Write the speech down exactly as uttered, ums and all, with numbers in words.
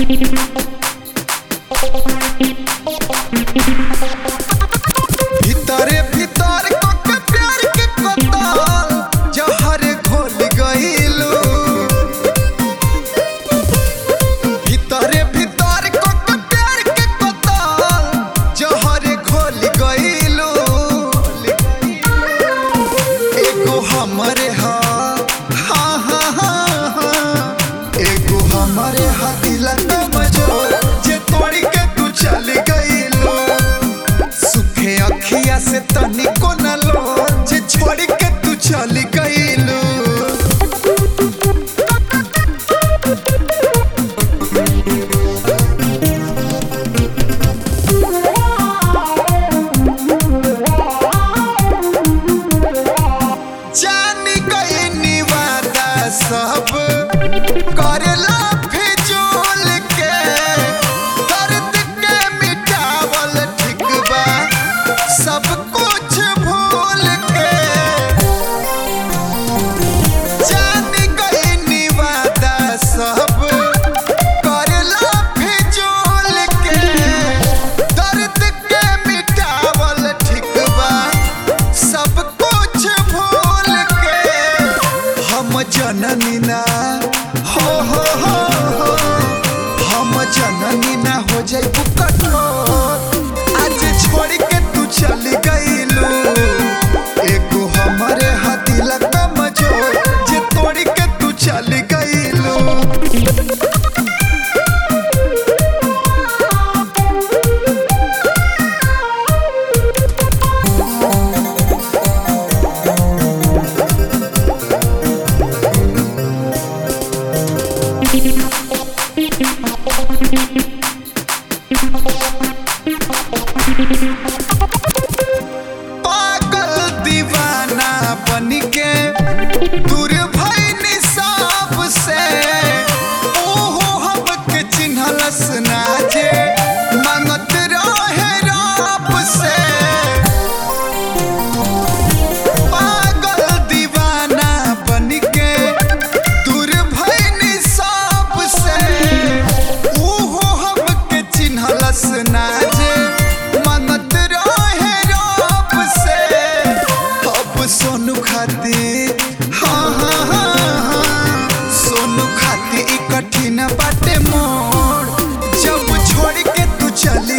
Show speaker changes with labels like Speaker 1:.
Speaker 1: भीतरे भीतर के प्यार के कताल जहर घोल गइलू। भीतरे भीतर के प्यार के कताल जहर घोल गइलू। एगो हमरे हा हाँ हाँ हाँ हाँ एगो हमरे हा दिल कमजोर जे तोड़ के तू चल गइलू। सुखे अखिया से तनिको न लो जे छोड़ के तू चल गइलू। जानी गइनी वादा सब करेला फिजूल के दर्द के मिटावल ठीक बा सब कुछ भूल के। जानी गइनी वादा सब करेला फिजूल के दर्द के मिटावल ठीक बा सब कुछ भूल के। हम जननी ना हो हो हो हो हम जननी ना हो जाइबू कठोर आज छोड़ के तू चल गइलू। एगो हमरे हा दिल कमजोर जे तोड़ के तू चल गइलू। पागल दीवाना बनके दूर भइनी सबसे ओहो हमके चिन्हलस ना जे मांगत रहे रब से। पागल दीवाना बनके दूर भइनी सबसे ओहो हमके चिन्हलस ना जे मांगत रहे रब से। अब सोनू खातिर हाँ हाँ हाँ हाँ सोनू खातिर ई कठिन बाटे मोड़ जब छोड़ के तू चली